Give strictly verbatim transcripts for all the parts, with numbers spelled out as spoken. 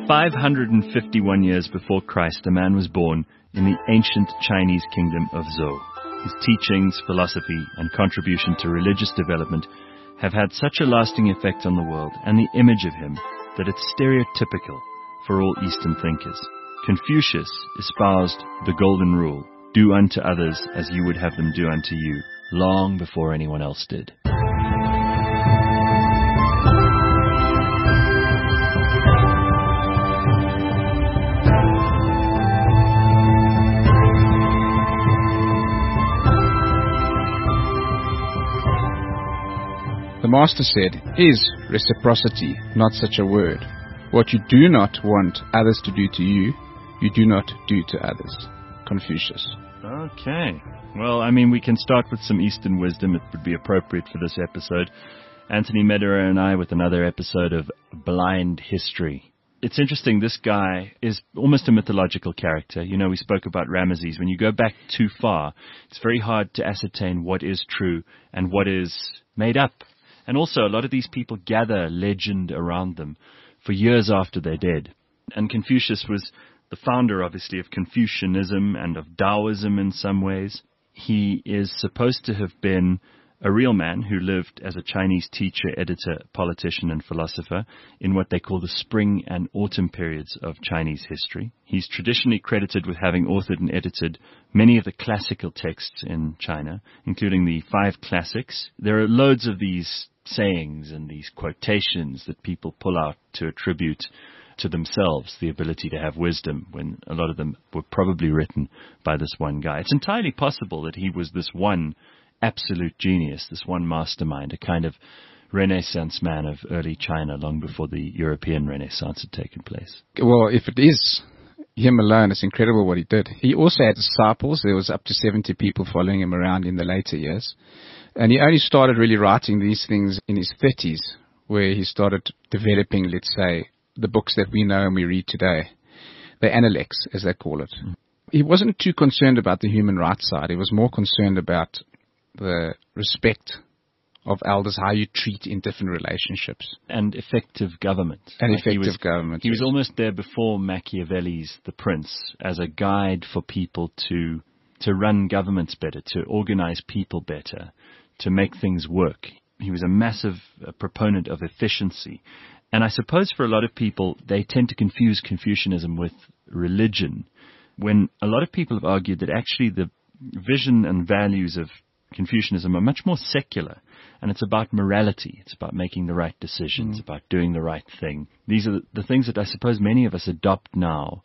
five hundred fifty-one years before Christ, a man was born in the ancient Chinese kingdom of Zhou. His teachings, philosophy, and contribution to religious development have had such a lasting effect on the world and the image of him that it's stereotypical for all Eastern thinkers. Confucius espoused the golden rule, do unto others as you would have them do unto you, long before anyone else did. The Master said, is reciprocity not such a word? What you do not want others to do to you, you do not do to others. Confucius. Okay. Well, I mean, we can start with some Eastern wisdom. It would be appropriate for this episode. Anthony Medera and I with another episode of Blind History. It's interesting, this guy is almost a mythological character. You know, we spoke about Ramesses. When you go back too far, it's very hard to ascertain what is true and what is made up. And also, a lot of these people gather legend around them for years after they're dead. And Confucius was the founder, obviously, of Confucianism and of Taoism in some ways. He is supposed to have been a real man who lived as a Chinese teacher, editor, politician, and philosopher in what they call the spring and autumn periods of Chinese history. He's traditionally credited with having authored and edited many of the classical texts in China, including the five classics. There are loads of these sayings and these quotations that people pull out to attribute to themselves the ability to have wisdom, when a lot of them were probably written by this one guy. It's entirely possible that he was this one absolute genius, this one mastermind, a kind of Renaissance man of early China long before the European Renaissance had taken place. Well, if it is him alone, it's incredible what he did. He also had disciples. There was up to seventy people following him around in the later years. And he only started really writing these things in his thirties, where he started developing, let's say, the books that we know and we read today. The Analects, as they call it. Mm. He wasn't too concerned about the human rights side. He was more concerned about the respect of elders, how you treat in different relationships. And effective government. And like effective he was, government. He yes. was almost there before Machiavelli's The Prince as a guide for people to to run governments better, to organize people better, to make things work. He was a massive uh, proponent of efficiency. And I suppose for a lot of people, they tend to confuse Confucianism with religion, when a lot of people have argued that actually the vision and values of Confucianism are much more secular, and it's about morality. It's about making the right decisions, mm. about doing the right thing. These are the, the things that I suppose many of us adopt now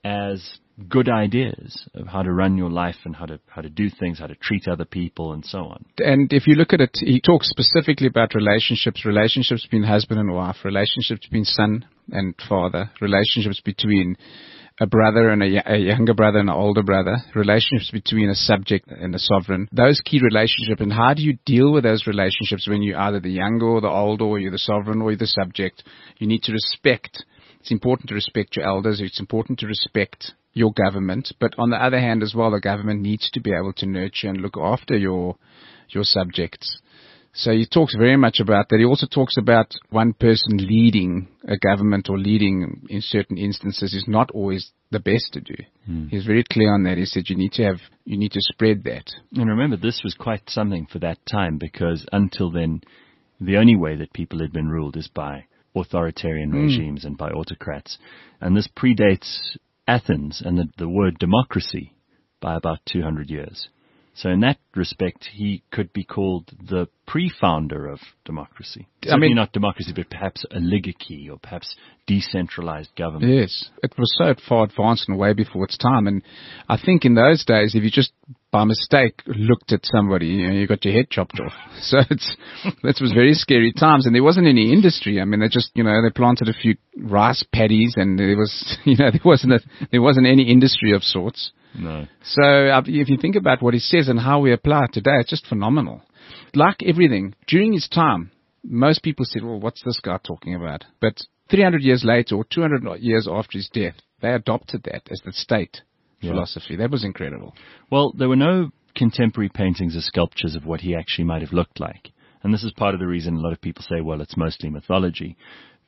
as good ideas of how to run your life and how to how to do things, how to treat other people, and so on. And if you look at it, he talks specifically about relationships, relationships between husband and wife, relationships between son and father, relationships between a brother and a, a younger brother and an older brother, relationships between a subject and a sovereign, those key relationships, and how do you deal with those relationships when you're either the younger or the older, or you're the sovereign or you're the subject. You need to respect. It's important to respect your elders. It's important to respect your government. But on the other hand as well, the government needs to be able to nurture and look after your your subjects. So he talks very much about that. He also talks about one person leading a government or leading in certain instances is not always the best to do. Hmm. He's very clear on that. He said you need to have, you need to spread that. And remember, this was quite something for that time, because until then, the only way that people had been ruled is by authoritarian mm. regimes and by autocrats. And this predates Athens and the, the word democracy by about two hundred years. So in that respect, he could be called the pre-founder of democracy. Certainly I mean, not democracy, but perhaps oligarchy or perhaps decentralized government. Yes, it was so far advanced and way before its time. And I think in those days, if you just by mistake looked at somebody, you know, you got your head chopped off. So it's that was very scary times. And there wasn't any industry. I mean, they just, you know, they planted a few rice paddies, and there was, you know, there wasn't a, there wasn't any industry of sorts. No. So uh, if you think about what he says and how we apply it today, it's just phenomenal. Like everything, during his time, most people said, well, what's this guy talking about? But three hundred years later, or two hundred years after his death, they adopted that as the state yeah. philosophy. That was incredible. Well, there were no contemporary paintings or sculptures of what he actually might have looked like. And this is part of the reason a lot of people say, well, it's mostly mythology. But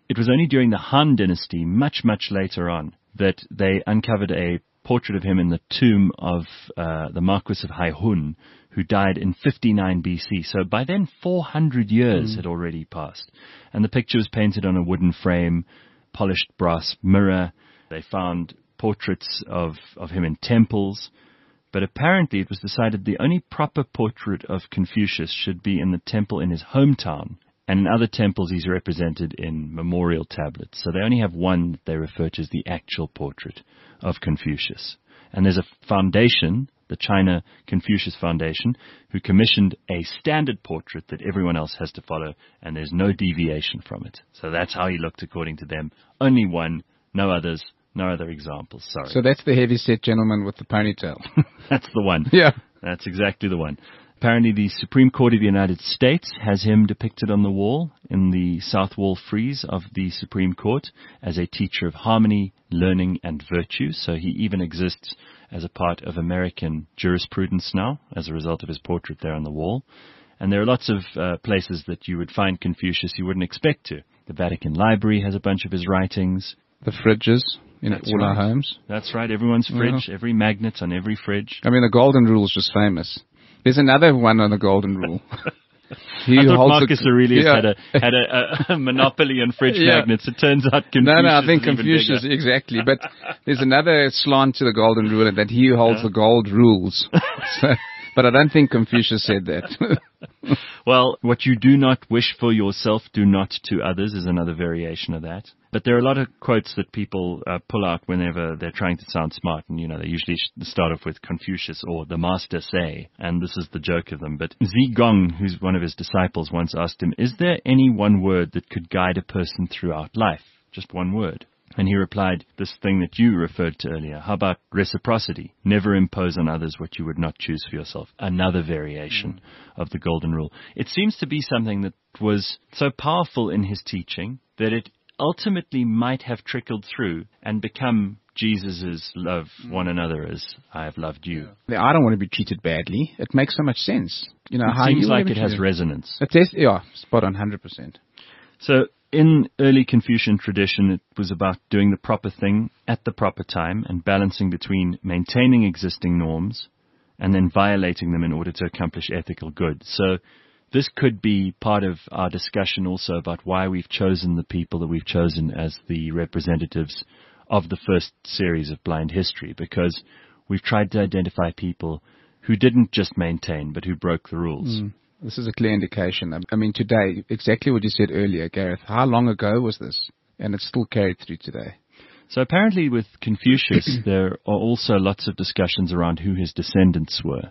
it was only during the Han Dynasty, much, much later on, that they uncovered a portrait of him in the tomb of uh, the Marquis of Haihun, who died in fifty-nine B C. So by then, four hundred years mm. had already passed. And the picture was painted on a wooden frame, polished brass mirror. They found portraits of, of him in temples. But apparently it was decided the only proper portrait of Confucius should be in the temple in his hometown. And in other temples, he's represented in memorial tablets. So they only have one that they refer to as the actual portrait of Confucius. And there's a foundation, the China Confucius Foundation, who commissioned a standard portrait that everyone else has to follow, and there's no deviation from it. So that's how he looked according to them. Only one, no others, no other examples. Sorry. So that's the heavy-set gentleman with the ponytail. That's the one. Yeah. That's exactly the one. Apparently, the Supreme Court of the United States has him depicted on the wall in the south wall frieze of the Supreme Court as a teacher of harmony, learning, and virtue. So he even exists as a part of American jurisprudence now as a result of his portrait there on the wall. And there are lots of uh, places that you would find Confucius you wouldn't expect to. The Vatican Library has a bunch of his writings. The fridges in That's all right. our homes. That's right. Everyone's fridge, yeah. Every magnet on every fridge. I mean, the Golden Rule is just famous. There's another one on the Golden Rule. He I thought Marcus a, Aurelius yeah. had a had a, a monopoly on fridge yeah. magnets. It turns out Confucius. No, no, I think is Confucius exactly. But there's another slant to the Golden Rule, and that he who holds yeah. the gold rules. So, but I don't think Confucius said that. Well, what you do not wish for yourself, do not to others is another variation of that. But there are a lot of quotes that people uh, pull out whenever they're trying to sound smart. And, you know, they usually start off with Confucius or the master say. And this is the joke of them. But Zi Gong, who's one of his disciples, once asked him, is there any one word that could guide a person throughout life? Just one word. And he replied, this thing that you referred to earlier, how about reciprocity? Never impose on others what you would not choose for yourself. Another variation mm. of the Golden Rule. It seems to be something that was so powerful in his teaching that it ultimately might have trickled through and become Jesus's love one another as I have loved you. Yeah. I don't want to be treated badly. It makes so much sense. You know, it how seems you like it has treated. resonance. It is, yeah, spot on, one hundred percent. So in early Confucian tradition, it was about doing the proper thing at the proper time and balancing between maintaining existing norms and then violating them in order to accomplish ethical good. So this could be part of our discussion also about why we've chosen the people that we've chosen as the representatives of the first series of Blind History, because we've tried to identify people who didn't just maintain, but who broke the rules. Mm. This is a clear indication. I mean, today, exactly what you said earlier, Gareth, how long ago was this? And it's still carried through today. So apparently with Confucius, there are also lots of discussions around who his descendants were.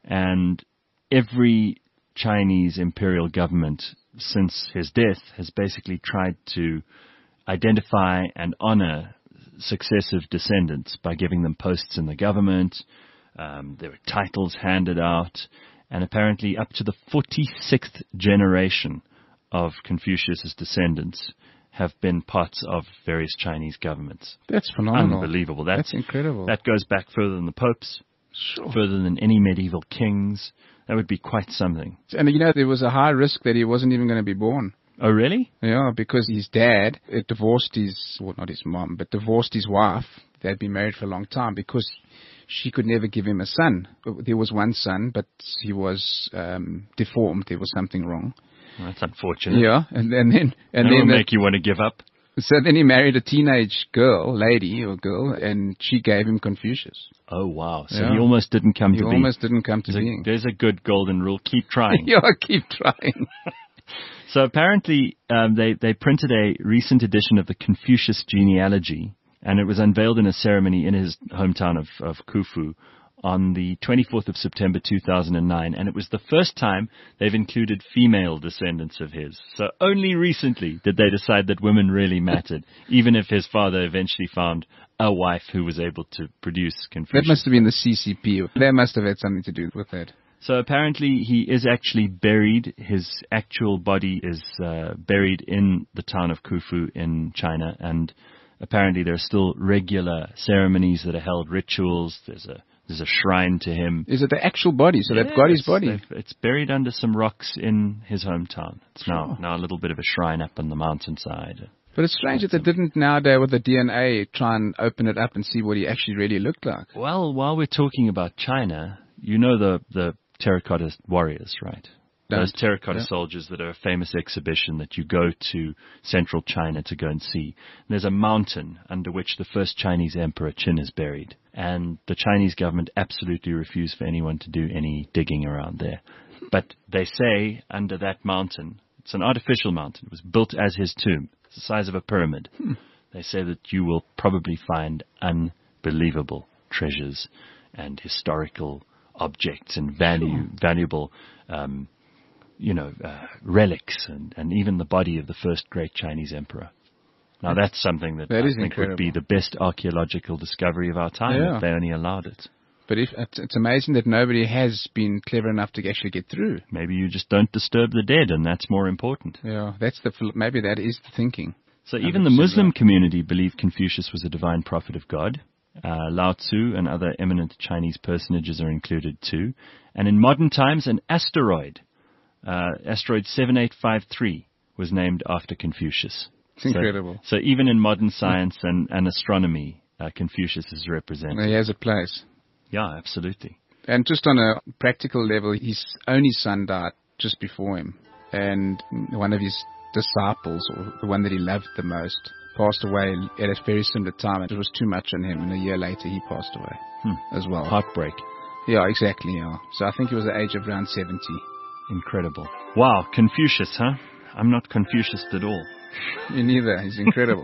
And every Chinese imperial government since his death has basically tried to identify and honor successive descendants by giving them posts in the government. Um, there were titles handed out. And apparently up to the forty-sixth generation of Confucius's descendants have been parts of various Chinese governments. That's phenomenal. Unbelievable. That's, That's incredible. That goes back further than the popes, sure. further than any medieval kings. That would be quite something. And, you know, there was a high risk that he wasn't even going to be born. Oh, really? Yeah, because his dad uh, divorced his, well, not his mom, but divorced his wife. They'd been married for a long time because she could never give him a son. There was one son, but he was um, deformed. There was something wrong. Well, that's unfortunate. Yeah, and, and then and that then will the, make you want to give up. So then he married a teenage girl, lady or girl, and she gave him Confucius. Oh wow! So yeah. he almost didn't come he to be. He almost didn't come to there's being. A, there's a good golden rule: keep trying. Yeah, keep trying. So apparently, um, they they printed a recent edition of the Confucius genealogy. And it was unveiled in a ceremony in his hometown of, of Khufu on the twenty-fourth of September two thousand nine. And it was the first time they've included female descendants of his. So only recently did they decide that women really mattered, even if his father eventually found a wife who was able to produce Confucius. That must have been the C C P. That must have had something to do with that. So apparently he is actually buried. His actual body is uh, buried in the town of Khufu in China, and apparently there are still regular ceremonies that are held, rituals. There's a there's a shrine to him. Is it the actual body? So yeah, they've got his body. It's buried under some rocks in his hometown. It's sure. now now a little bit of a shrine up on the mountainside. But it's strange that they didn't nowadays with the D N A try and open it up and see what he actually really looked like. Well, while we're talking about China, you know the, the terracotta warriors, right? Don't. Those terracotta Yeah. soldiers that are a famous exhibition that you go to central China to go and see. And there's a mountain under which the first Chinese emperor Qin is buried. And the Chinese government absolutely refused for anyone to do any digging around there. But they say under that mountain, it's an artificial mountain, it was built as his tomb. It's the size of a pyramid. Hmm. They say that you will probably find unbelievable treasures and historical objects and value, Sure. valuable, um, you know, uh, relics and, and even the body of the first great Chinese emperor. Now that's something that, That I is think incredible. would be the best archaeological discovery of our time Yeah. if they only allowed it. But if, it's, it's amazing that nobody has been clever enough to actually get through. Maybe you just don't disturb the dead, and that's more important. Yeah, that's the phil- maybe that is the thinking. So one hundred even the percent Muslim right. community believed Confucius was a divine prophet of God. Uh, Lao Tzu and other eminent Chinese personages are included too. And in modern times, an asteroid, uh, asteroid seven eight five three, was named after Confucius. It's incredible. So, so even in modern science and, and astronomy, uh, Confucius is represented. He has a place. Yeah, absolutely. And just on a practical level, his only son died just before him. And one of his disciples, or the one that he loved the most, passed away at a very similar time. It was too much on him, and a year later he passed away Hmm. as well. Heartbreak. Yeah, exactly, yeah. So I think he was the age of around seventy. Incredible. Wow, Confucius, huh? I'm not Confucius at all. Me neither. He's incredible.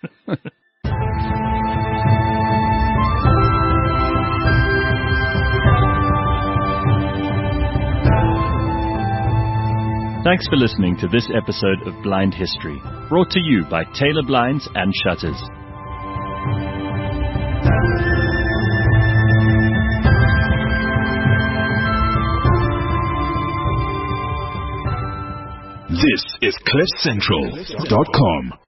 Thanks for listening to this episode of Blind History, brought to you by Taylor Blinds and Shutters. This is cliff central dot com.